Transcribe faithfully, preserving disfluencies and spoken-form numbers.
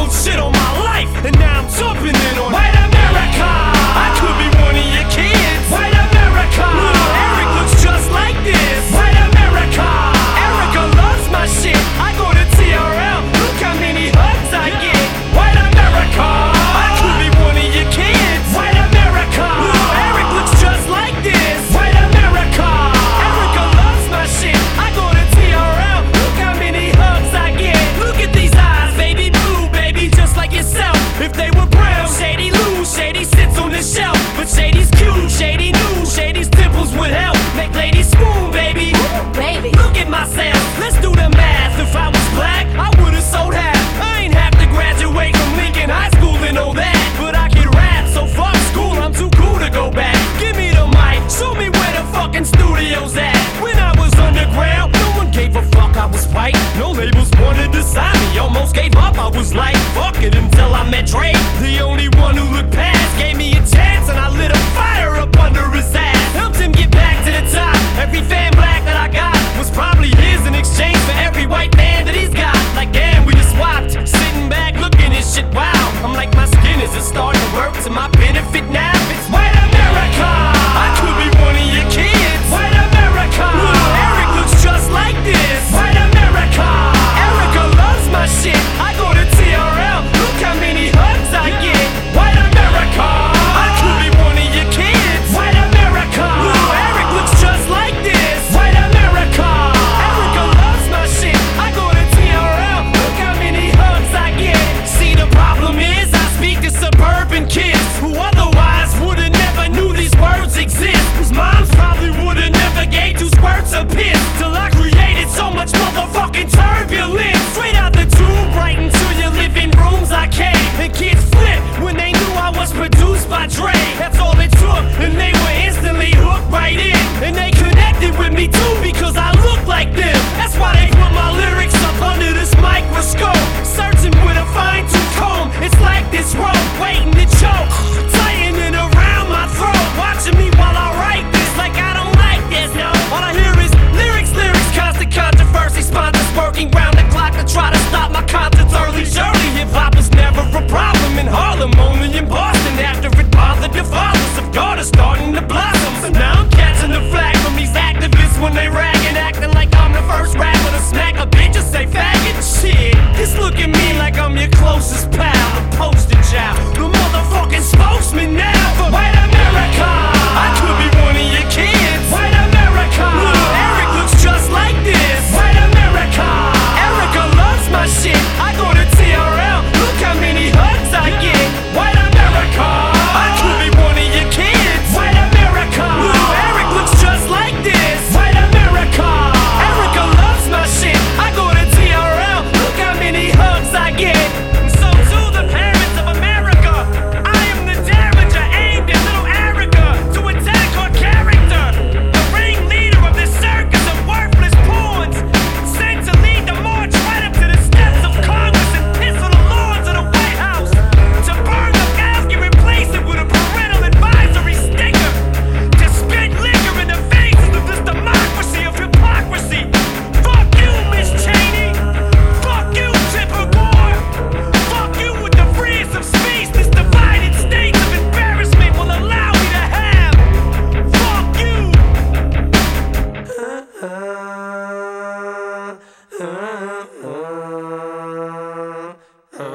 talk shit on my life, and now I'm jumping in on White America. I could be one of your kids. White America. Little Eric looks just like this. White America. Erica loves my shit. I go to T R L. Look how many hugs I get. White America. I could be one of your kids. White America. Little Eric looks just like this. White America. Erica loves my shit. I go to T R L. Look how many hugs I get. Look at these eyes, baby blue, baby, just like yourself. If they were brown, Shady lose. Shady sits on the shelf, but Shady's cute. Shady knew Shady's dimples would help make ladies swoon, baby. Ooh, baby. Look at myself. Let's do the math. If I was black, I would've sold half. I ain't have to graduate from Lincoln High School to know that, but I can rap, so fuck school. I'm too cool to go back. Give me the mic. Show me where the fucking studio's at. When I was underground, no one gave a fuck. I was white. No labels wanted to sign me. Almost gave up. I was like, fuck it, until I met Dre. The only one who looked past gave me a chance, and I lit a fire up under his ass. Helped him get back to the top. Every fan black that I got was probably his in exchange for every white man that he's got. Like damn, we just swapped. Sitting back looking at shit, wow. I'm like, my skin is just starting to work to my